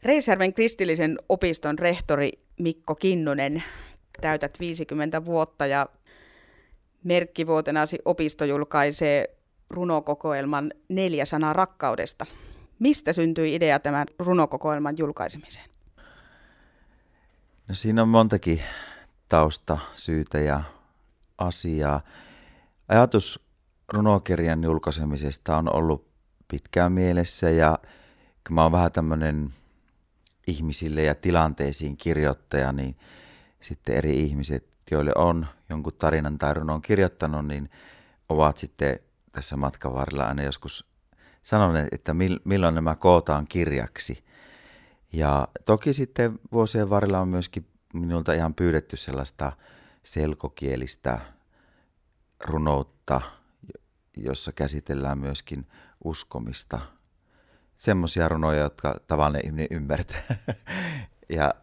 Reisjärven kristillisen opiston rehtori Mikko Kinnunen, täytät 50 vuotta ja merkkivuotenasi opisto julkaisee runokokoelman 4 sanaa rakkaudesta. Mistä syntyi idea tämän runokokoelman julkaisemiseen? No, siinä on montakin taustasyytä ja asiaa. Ajatus runokirjan julkaisemisesta on ollut pitkään mielessä ja kun mä oon vähän tämmöinen ihmisille ja tilanteisiin kirjoittaja, niin sitten eri ihmiset, joille on jonkun tarinan tai runon kirjoittanut, niin ovat sitten tässä matkan varrella aina joskus sanoneet, että milloin nämä kootaan kirjaksi. Ja toki sitten vuosien varrella on myöskin minulta ihan pyydetty sellaista selkokielistä runoutta, jossa käsitellään myöskin uskomista. Semmoisia runoja, jotka tavallinen ihminen ymmärtää. ja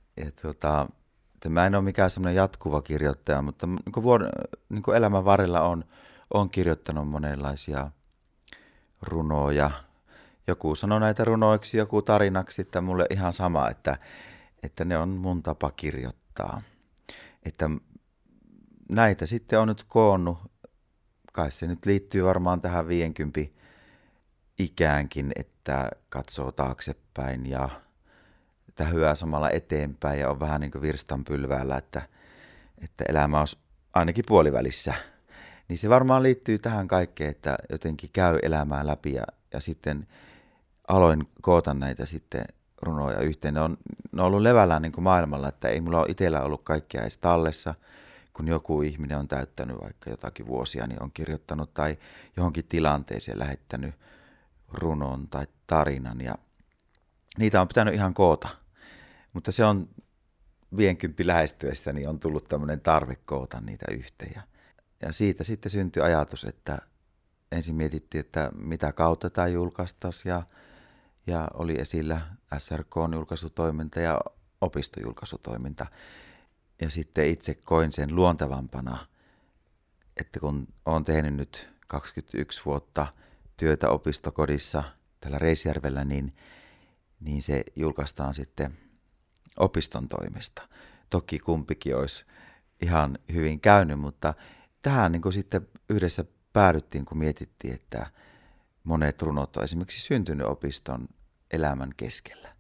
mä en ole mikään semmoinen jatkuva kirjoittaja, mutta niin kuin elämän varrella on kirjoittanut monenlaisia runoja. Joku sanoo näitä runoiksi, joku tarinaksi, että mulle ihan sama, että ne on mun tapa kirjoittaa. Että näitä sitten on nyt koonnut. Kai se nyt liittyy varmaan tähän 50 ikäänkin, että katsoo taaksepäin ja tähyää samalla eteenpäin ja on vähän niin kuin virstanpylväällä, että elämä on ainakin puolivälissä. Niin se varmaan liittyy tähän kaikkeen, että jotenkin käy elämää läpi ja sitten aloin koota näitä sitten runoja yhteen. Ne on ollut levällään niin kuin maailmalla, että ei mulla ole itsellä ollut kaikkea edes tallessa. Kun joku ihminen on täyttänyt vaikka jotakin vuosia, niin on kirjoittanut tai johonkin tilanteeseen lähettänyt runon tai tarinan. Ja niitä on pitänyt ihan koota. Mutta se on 50 lähestyessä, niin on tullut tämmöinen tarve koota niitä yhteen. Ja siitä sitten syntyi ajatus, että ensin mietittiin, että mitä kautta tämä julkaistaisiin. Ja oli esillä SRK-julkaisutoiminta ja opistojulkaisutoiminta. Ja sitten itse koin sen luontevampana, että kun olen tehnyt nyt 21 vuotta työtä opistokodissa täällä Reisjärvellä, niin se julkaistaan sitten opiston toimesta. Toki kumpikin olisi ihan hyvin käynyt, mutta tähän niin kuin sitten yhdessä päädyttiin, kun mietittiin, että monet runot on esimerkiksi syntynyt opiston elämän keskellä.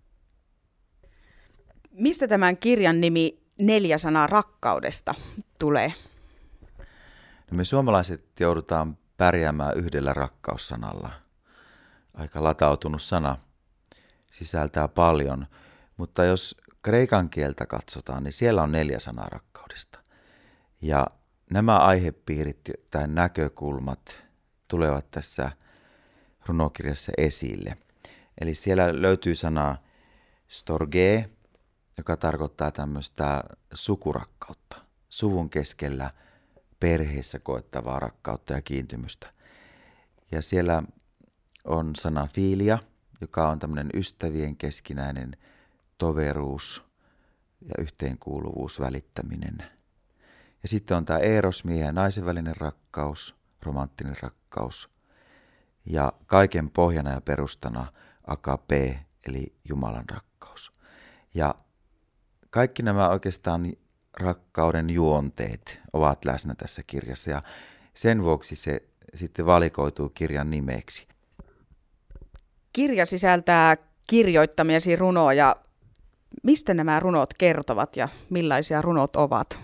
Mistä tämän kirjan nimi 4 sanaa rakkaudesta tulee? No, me suomalaiset joudutaan pärjäämään yhdellä rakkaussanalla. Aika latautunut sana, sisältää paljon, mutta jos kreikan kieltä katsotaan, niin siellä on 4 sanaa rakkaudesta. Ja nämä aihepiirit tai näkökulmat tulevat tässä runokirjassa esille. Eli siellä löytyy sana storge, joka tarkoittaa tämmöistä sukurakkautta, suvun keskellä perheessä koettavaa rakkautta ja kiintymystä. Ja siellä on sana filia, joka on tämmöinen ystävien keskinäinen toveruus ja yhteenkuuluvuus, välittäminen. Ja sitten on tämä eros, miehen ja naisen välinen rakkaus, romanttinen rakkaus. Ja kaiken pohjana ja perustana agape, eli Jumalan rakkaus. Ja kaikki nämä oikeastaan rakkauden juonteet ovat läsnä tässä kirjassa ja sen vuoksi se sitten valikoituu kirjan nimeksi. Kirja sisältää kirjoittamiesi runoja. Mistä nämä runot kertovat ja millaisia runot ovat?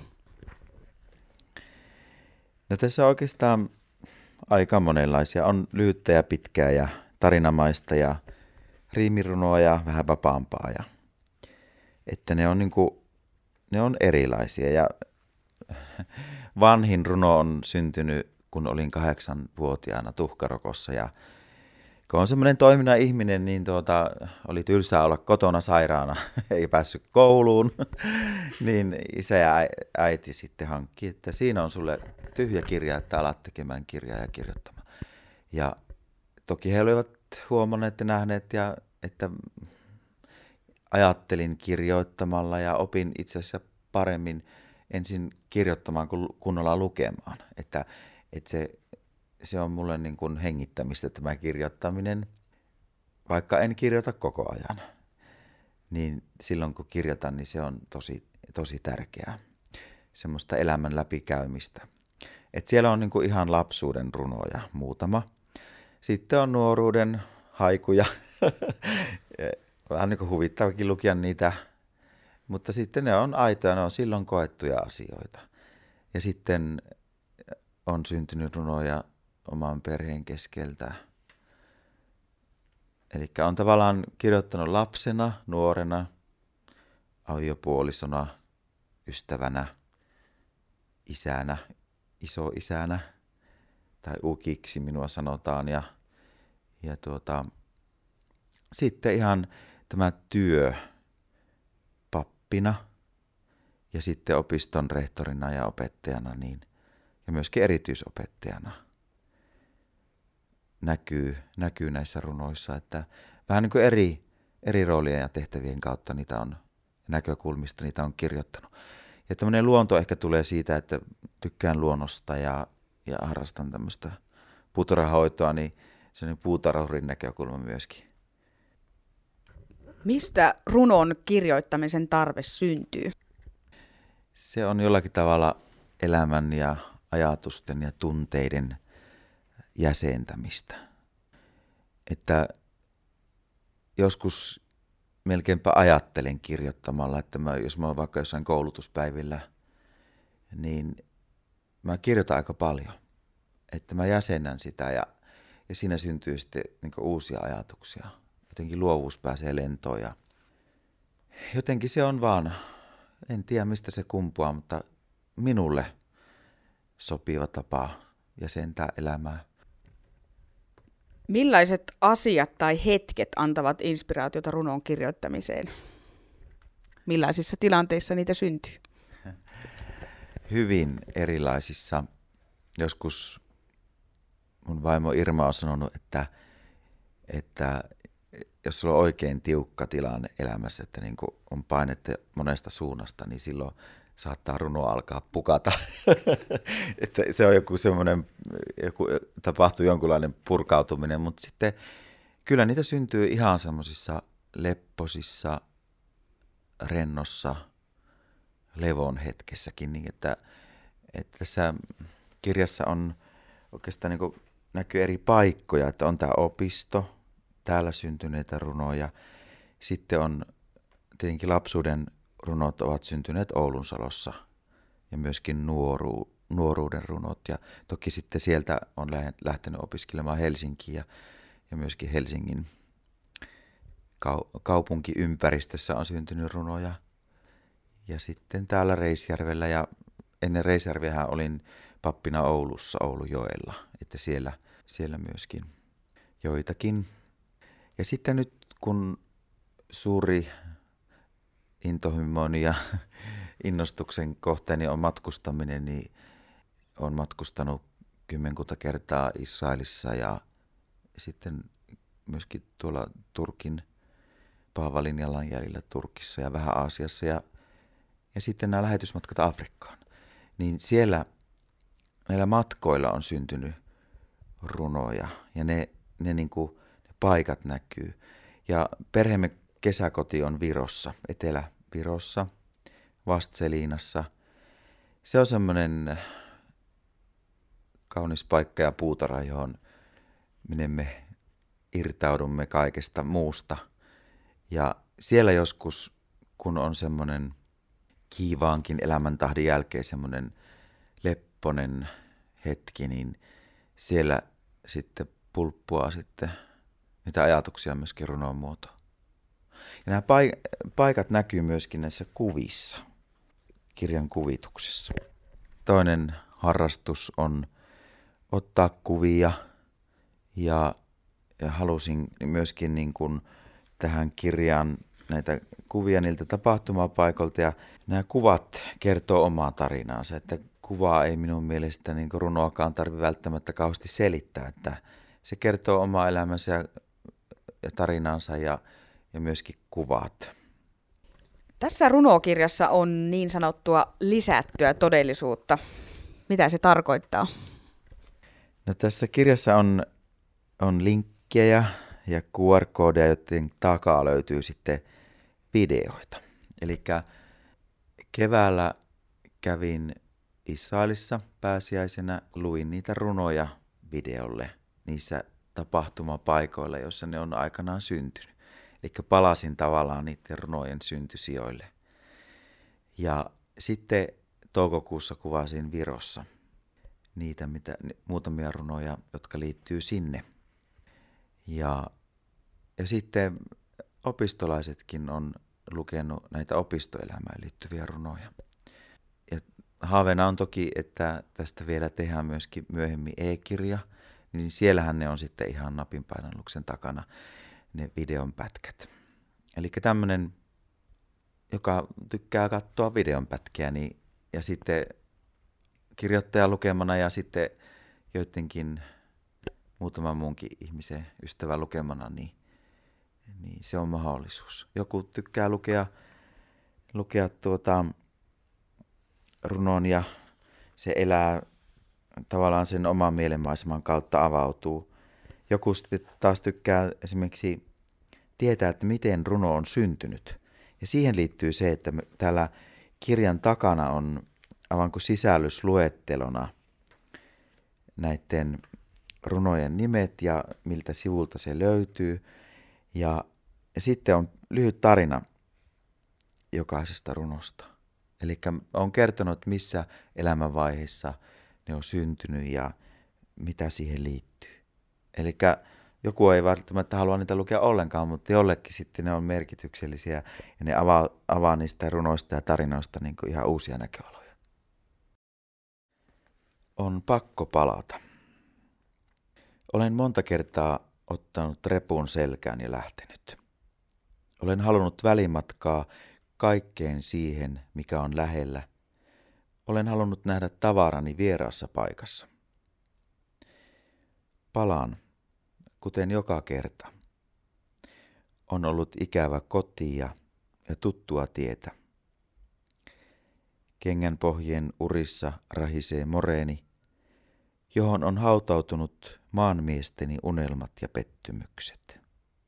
No, tässä on oikeastaan aika monenlaisia. On lyhyttä ja pitkää ja tarinamaista ja riimirunoa ja vähän vapaampaa. Että ne on erilaisia ja vanhin runo on syntynyt, kun olin 8-vuotiaana Tuhkarokossa ja kun on semmoinen toiminnan ihminen, niin oli tylsää olla kotona sairaana, ei päässyt kouluun, niin isä ja äiti sitten hankki, että siinä on sulle tyhjä kirja, että alat tekemään kirjaa ja kirjoittamaan. Ja toki he olivat huomanneet ja nähneet, että ajattelin kirjoittamalla ja opin itse asiassa paremmin ensin kirjoittamaan kuin kunnolla lukemaan. Että se on mulle niin kuin hengittämistä tämä kirjoittaminen, vaikka en kirjoita koko ajan. niin silloin kun kirjoitan, niin se on tosi tärkeää. Semmoista elämän läpikäymistä. Et siellä on niinku ihan lapsuuden runoja muutama. Sitten on nuoruuden haikuja. Vähän niinku huvittavakin lukia niitä. Mutta sitten ne on aitoja, ne on silloin koettuja asioita. Ja sitten on syntynyt runoja oman perheen keskeltä. Eli on tavallaan kirjoittanut lapsena, nuorena, aviopuolisona, ystävänä, isänä, isoisänä tai ukiksi minua sanotaan. Ja sitten ihan tämä työ pappina ja sitten opiston rehtorina ja opettajana niin, ja myöskin erityisopettajana näkyy näissä runoissa, että vähän niin kuin eri roolien ja tehtävien kautta niitä on, näkökulmista niitä on kirjoittanut. Ja tämmöinen luonto ehkä tulee siitä, että tykkään luonnosta ja harrastan tämmöistä puutarhahoitoa, niin se on puutarhurin näkökulma myöskin. Mistä runon kirjoittamisen tarve syntyy? Se on jollakin tavalla elämän ja ajatusten ja tunteiden jäsentämistä. Että joskus melkeinpä ajattelen kirjoittamalla, että jos mä oon vaikka jossain koulutuspäivillä, niin mä kirjoitan aika paljon. Että mä jäsennän sitä ja siinä syntyy sitten niin kuin uusia ajatuksia. Jotenkin luovuus pääsee lentoon ja jotenkin se on vaan, en tiedä mistä se kumpuaa, mutta minulle sopiva tapa jäsentää elämää. Millaiset asiat tai hetket antavat inspiraatiota runon kirjoittamiseen? Millaisissa tilanteissa niitä syntyy? Hyvin erilaisissa. Joskus mun vaimo Irma on sanonut, että jos sulla on oikein tiukka tilanne elämässä, että niin kuin on painetta monesta suunnasta, niin silloin saattaa runo alkaa pukata. Että se on tapahtuu jonkunlainen purkautuminen, mutta sitten kyllä niitä syntyy ihan semmoisissa lepposissa, rennossa, levon hetkessäkin, niin että tässä kirjassa on oikeastaan niin kuin näkyy eri paikkoja, että on tämä opisto, täällä syntyneitä runoja, sitten on tietenkin lapsuuden runot ovat syntyneet Oulunsalossa ja myöskin nuoruuden runot. Ja toki sitten sieltä on lähtenyt opiskelemaan Helsinkiin ja myöskin Helsingin kaupunkiympäristössä on syntynyt runoja. Ja sitten täällä Reisjärvellä ja ennen Reisjärveähän olin pappina Oulussa, Oulujoella, että siellä myöskin joitakin. Ja sitten nyt kun suuri intohimoni ja innostuksen kohteeni on matkustaminen, niin olen matkustanut 10 kertaa Israelissa ja sitten myöskin tuolla Turkin Paavalin jalanjäljellä Turkissa ja vähän Aasiassa ja sitten nämä lähetysmatkat Afrikkaan. Niin siellä näillä matkoilla on syntynyt runoja ja ne paikat näkyy. Ja perheemme kesäkoti on Virossa, Etelä-Virossa, Vastselinassa. Se on semmoinen kaunis paikka ja puutarha, johon minne me irtaudumme kaikesta muusta. Ja siellä joskus, kun on semmoinen kiivaankin elämäntahdin jälkeen semmoinen lepponen hetki, niin siellä sitten pulppuaa sitten niitä ajatuksia myöskin runon muotoon. Ja nämä paikat näkyy myöskin näissä kuvissa, kirjan kuvituksessa. Toinen harrastus on ottaa kuvia ja halusin myöskin niin kuin tähän kirjaan näitä kuvia niiltä tapahtumapaikoilta ja nämä kuvat kertoo omaa tarinaansa, että kuvaa ei minun mielestä niin kuin runoakaan tarvitse välttämättä kauheasti selittää, että se kertoo omaa elämänsä ja tarinansa ja myöskin kuvat. Tässä runokirjassa on niin sanottua lisättyä todellisuutta. Mitä se tarkoittaa? No, tässä kirjassa on linkkejä ja QR-koodeja, joiden takaa löytyy sitten videoita. Eli keväällä kävin Israelissa pääsiäisenä, luin niitä runoja videolle niissä tapahtumapaikoilla, joissa ne on aikanaan syntynyt. Eli palasin tavallaan niiden runojen syntysijoille. Ja sitten toukokuussa kuvasin Virossa niitä muutamia runoja, jotka liittyy sinne. Ja sitten opistolaisetkin on lukenut näitä opistoelämään liittyviä runoja. Ja haaveena on toki, että tästä vielä tehdään myöskin myöhemmin e-kirja, niin siellähän ne on sitten ihan napinpainalluksen takana ne videon pätkät. Eli tämmöinen, joka tykkää katsoa videon pätkiä, niin, ja sitten kirjoittajan lukemana ja sitten joidenkin muutaman muunkin ihmisen ystävän lukemana, niin se on mahdollisuus. Joku tykkää lukea runon ja se elää tavallaan sen oman mielenmaiseman kautta avautuu. Joku sitten taas tykkää esimerkiksi tietää, että miten runo on syntynyt. Ja siihen liittyy se, että täällä kirjan takana on aivan kuin sisällysluettelona näiden runojen nimet ja miltä sivulta se löytyy. Ja sitten on lyhyt tarina jokaisesta runosta. Eli olen kertonut, missä elämänvaiheessa ne on syntynyt ja mitä siihen liittyy. Eli joku ei välttämättä halua niitä lukea ollenkaan, mutta jollekin sitten ne on merkityksellisiä ja ne avaa niistä runoista ja tarinoista niin kuin ihan uusia näköaloja. On pakko palata. Olen monta kertaa ottanut repun selkään ja lähtenyt. Olen halunnut välimatkaa kaikkeen siihen, mikä on lähellä. Olen halunnut nähdä tavarani vieraassa paikassa. Palaan, kuten joka kerta. On ollut ikävä kotia ja tuttua tietä. Kengänpohjien urissa rahisee moreeni, johon on hautautunut maanmiesteni unelmat ja pettymykset.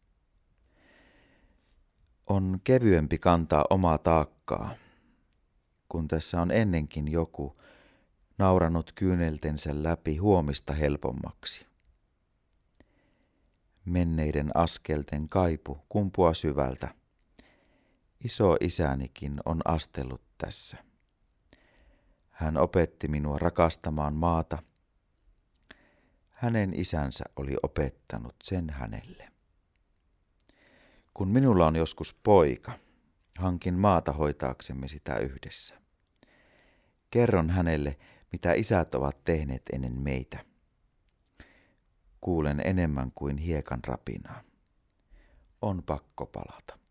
On kevyempi kantaa omaa taakkaa, kun tässä on ennenkin joku nauranut kyyneltensä läpi huomista helpommaksi. Menneiden askelten kaipu kumpuaa syvältä. Iso isänikin on astellut tässä. Hän opetti minua rakastamaan maata. Hänen isänsä oli opettanut sen hänelle. Kun minulla on joskus poika, hankin maata hoitaaksemme sitä yhdessä. Kerron hänelle, mitä isät ovat tehneet ennen meitä. Kuulen enemmän kuin hiekan rapinaa. On pakko palata.